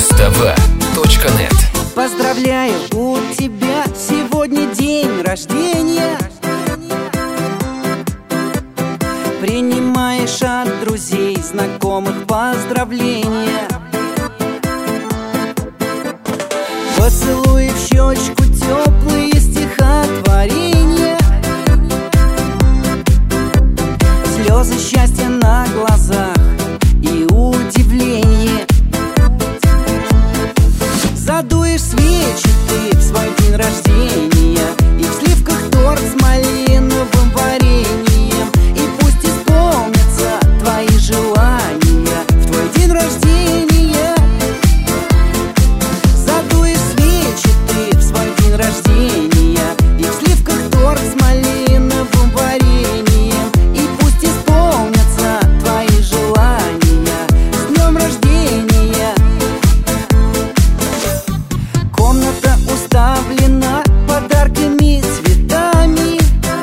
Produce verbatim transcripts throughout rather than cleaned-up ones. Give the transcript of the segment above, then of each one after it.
Муз-ТВ точка нет. Поздравляю, у тебя сегодня день рождения. Принимаешь от друзей, знакомых поздравления. Поцелуи в щечку, теплые стихотворения, слезы счастья на глазах и удивление. Задуешь свечи ты в свой день рождения, и в сливках торт с малиновым вареньем. И пусть исполнятся твои желания в твой день рождения. Задуешь свечи ты в свой день рождения, и в сливках торт с малиновым вареньем. И пусть исполнятся твои желания. С днем рождения! Комната уставлена подарками, цветами,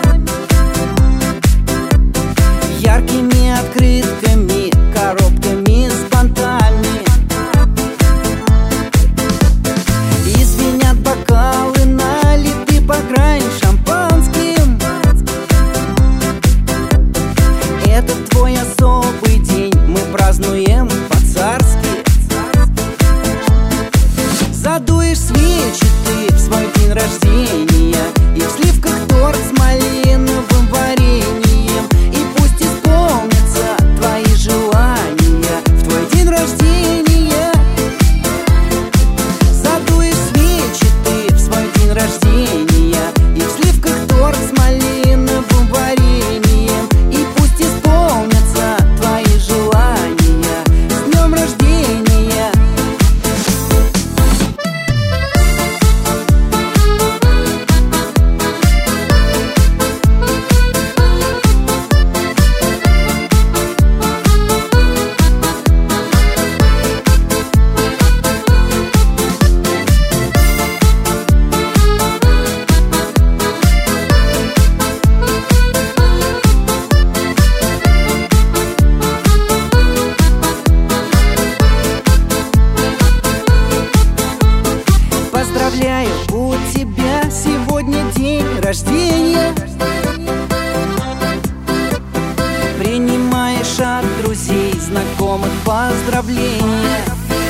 яркими открытками, коробками с бантами. И звенят бокалы, налиты по грани шампанским. Это твой особый день, мы празднуем по-царски. Задуешь свечи ты в свой день рождения, и в сливках торт с малиновым вареньем. И пусть исполнятся твои желания в твой день рождения. Задуешь свечи ты в свой день рождения, и в сливках торт с малиновым вареньем. И пусть исполнятся твои желания. С днем рождения! Поздравляю, у тебя сегодня день рождения. Принимаешь от друзей, знакомых поздравления.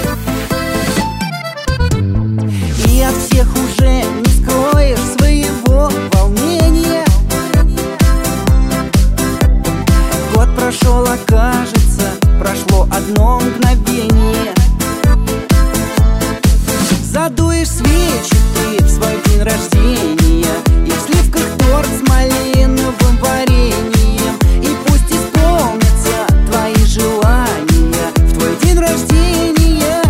И от всех уже не скроешь своего волнения. Год прошел, а кажется, прошло одно мгновение. Задуешь свечи ты в свой день рождения, и в сливках торт с малиновым вареньем. И пусть исполнятся твои желания в твой день рождения.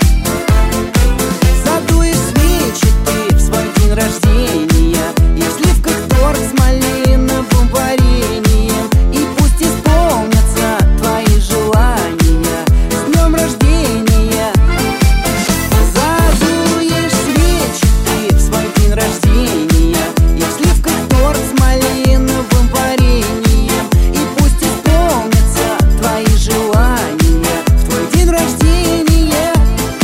Задуешь свечи ты в свой день рождения, и в сливках торт с малиновым вареньем. И пусть исполнятся твои желания. С днем рождения! Задуешь свечи ты в свой день рождения, и в сливках торт с малиновым вареньем. И пусть исполнятся твои желания в твой день рождения.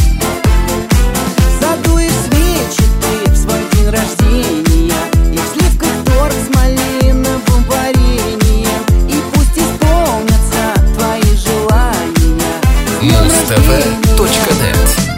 Задуешь свечи ты в свой день рождения, и в сливках торт с малиновым вареньем. И пусть исполнятся твои желания. С днем Муз-ТВ точка нет.